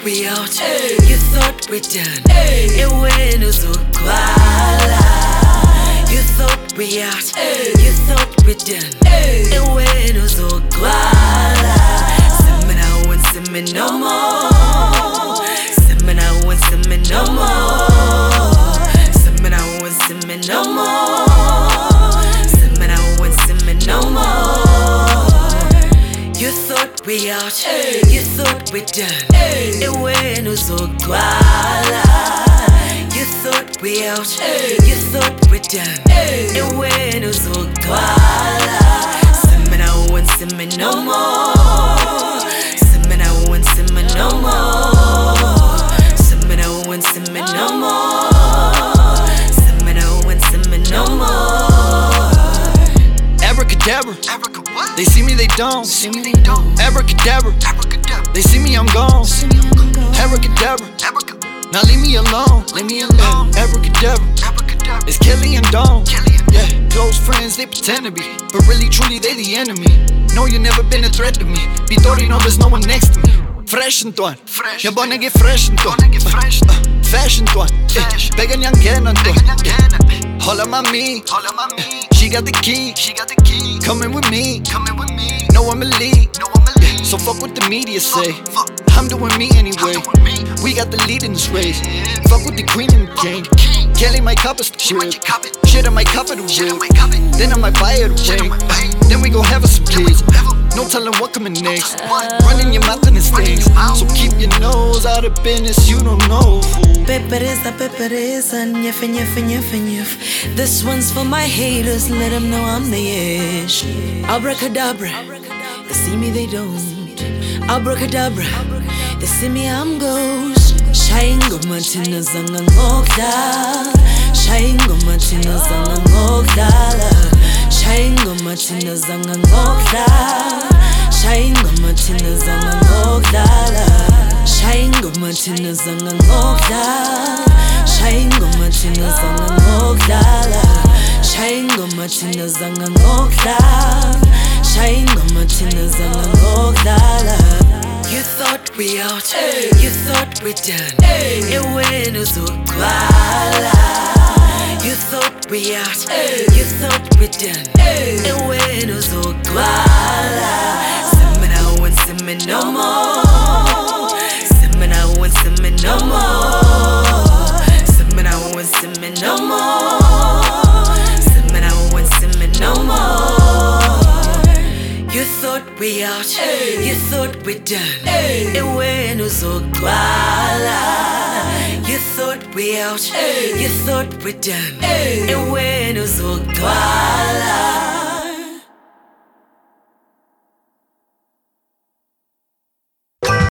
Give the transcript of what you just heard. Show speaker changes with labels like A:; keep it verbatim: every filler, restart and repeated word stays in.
A: we out, you thought we done. It was so quiet. You thought we out, you thought we done. It was so quiet. Some now and some no more. Some now and some no more. Some now and some no more. Some now and some no more. You thought we out, you thought we done. It was so quiet. You thought we out, you thought we done. It was so quiet. Some now and some no more. Some now and some no more. Some now and some no more. Some now and some no more.
B: Abracadabra.
C: Abracadabra.
B: They see me, they don't.
C: See me, they don't.
B: Abracadabra.
C: Abracadabra.
B: They see me, I'm gone.
C: See me, I'm gone.
B: Abracadabra.
C: Abracadabra.
B: Now leave me alone.
C: Leave me alone.
B: Abracadabra.
C: Abracadabra.
B: It's Kelly and Dawn.
C: Kelly and
B: Yeah, close friends, they pretend to be, but really, truly, they the enemy. No, you never been a threat to me. Vitori, no, there's no one next to me. Fresh and tuan.
C: Fresh.
B: Jag bara get fresh and tuan.
C: Wanna get fresh.
B: Uh, fashion tuan.
C: Fashion.
B: Bäggan jag kan and tuan.
C: Bäggan jag kan.
B: Hålla mami.
C: Holla mami.
B: She got the key.
C: She got the key.
B: Coming with me.
C: Coming with me.
B: No, I'm a lead.
C: No, I'm a lead.
B: So fuck what the media say.
C: Fuck.
B: I'm doing me anyway.
C: I'm doing me.
B: We got the lead in this race. Fuck with the queen and the king.
C: King.
B: Kelly might cop us the
C: She might
B: crib.
C: cop it.
B: Shit, I might cover the
C: Shit, I
B: whip.
C: might cop it.
B: Then I might buy her the
C: Shit, I
B: ring.
C: might buy it.
B: Then we gon' have us some kids.
C: Have 'em.
B: No telling what coming next.
C: What?
B: Running your mouth and it stings. So keep your nose out of business, you don't know.
A: Peppereza, peppereza, nyef, nyef, nyef, nyef. This one's for my haters, let them know I'm the ish. Abracadabra, they see me, they don't. Abracadabra, they see me, I'm ghost. Shaingo matina zanga ngokda. Shaingo matina zanga ngokda. Shaingo matina zanga ngokda. Shaingo matina zanga ngokda. Shaingo matina zanga ngokda. Shaingo matina zanga ngokda. Shaingo matina zanga ngokda. Shaingo matina zanga ngokda. You thought we out, you thought we done. It was so quiet. You thought we out, you thought we done. It was so quiet. Some now and some no more. Some now and some no more. Some now and some no more. Some now and some no more. You thought we out, you thought we done. It was so quiet. You thought we out, you thought we done. It was so